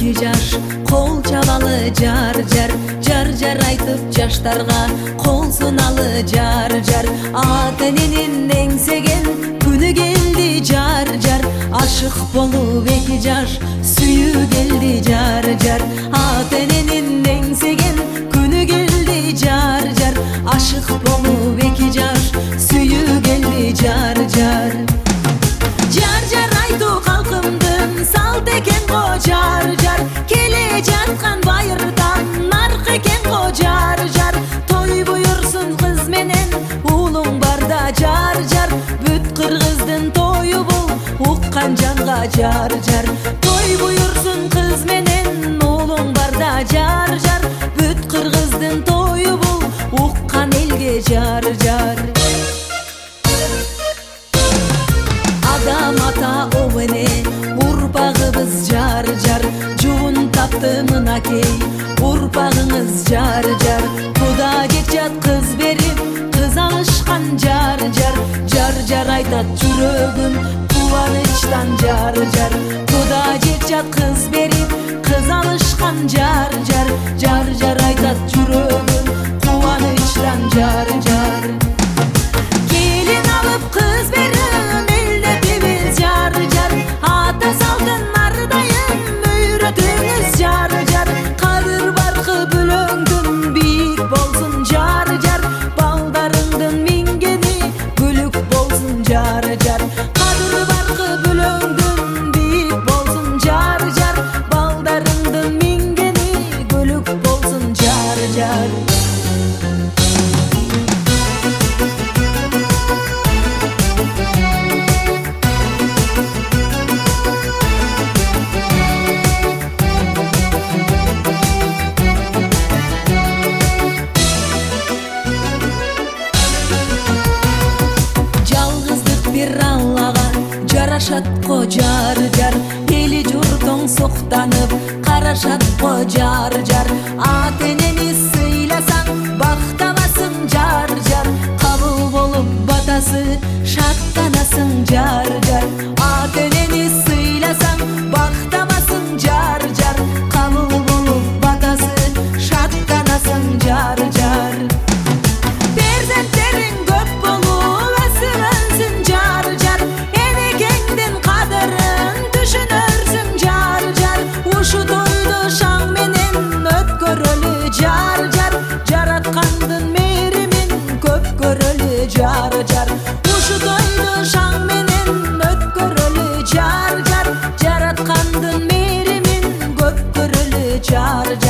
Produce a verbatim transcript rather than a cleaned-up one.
эки жаш кол чабалы жар жар жар жар айтып жаштарга кол суналы жар жар ата эненин эңсеген күнү келди жар жар ашык болуп эки жаш сүйүү келди жар жар ата эненин эңсеген күнү келди жар жар ашык болуп эки жаш сүйүү келди жар жар жар жар айтуу калкымдын салт экен го жар жар келе жаткан байырдан нарк экен го жар жар той буйурсун кыз менен уулуң барда жар жар бүт кыргыздын тою бул уккан жанга жар жар той буйурсун кыз менен уулуң барда жар жар бүт кыргыздын тою бул уккан элге жар жар адам ата обене урпагыбыз жар жар жуун тапты мынакей урпагыңыз жар жар куда жекжат кыз берип кыз алышкан жар жар жар жар айтат жүрөгүм кубанычтан жар жар куда жекжат кыз берип кыз алышкан жар жар жар жар айтат жүрөгүм кубанычтан жар жар келин алып кыз берим элдетибиз жар жар ата салтын ардайым үйрөтүңүз жар жар кадыр баркы бүлөңдүн бийик болсун жар жар балдарыңдын мингени күлүк болсун жар жар кадыр баркы бүлөңдүн бийик болсун жар жар балдарыңдын мингени күлүк болсун жар жар бир аллага жарашат го жар жар эли журтуң суктанып карашат го жар жар ата энени сыйласаң бактабасың жар жар кабыл болуп батасы шаттанасың жар жар ата энени сыйласаң бактабасың жар жар кабыл болуп батасы шаттанасың жар жар перзенттериң көп болуп өсүп өнсүн жар жар энекеңдин кадырын түшүнөрсүң жар жар ушу тойду шаң менен өткөрөлү жар жар жараткандын мээримин көп көрөлү жар жар ушу тойду шаң менен өткөрөлү жар жар жараткандын мээримин көп көрөлү жар